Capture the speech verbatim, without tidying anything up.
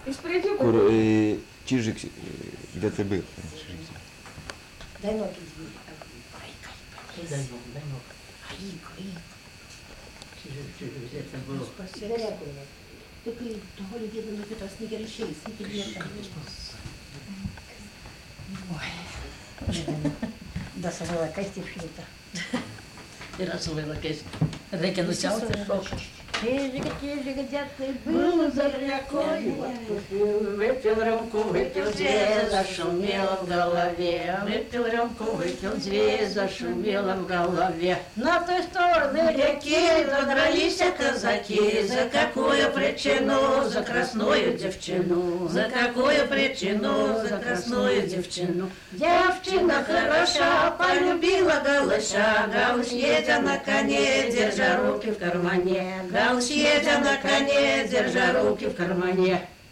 Кур, э, Чижик э, где-то был. Дай ноги сбили. Дай ногу, дай ногу. Аик, аик. Чижик, чижик, это было. Горякую. Такий того людина на п'ятого снігері ще й снігері. Ой. Да, собрала кости фільта. И рассылала кисть. Закинуся, Чижик, чижик, дед ты был был за рекой, выпил рюмку, выпил зверь, зашумело в голове. Выпил рюмку, выпил зверь, зашумело в голове. На той стороне реки задрались казаки. За какую причину? За красную девчину. За какую причину? За красную девчину. Девчина хороша, полюбила галыша. Галыш, едя на коне, держа руки в кармане. Галыш, едя на коне, держа руки в кармане.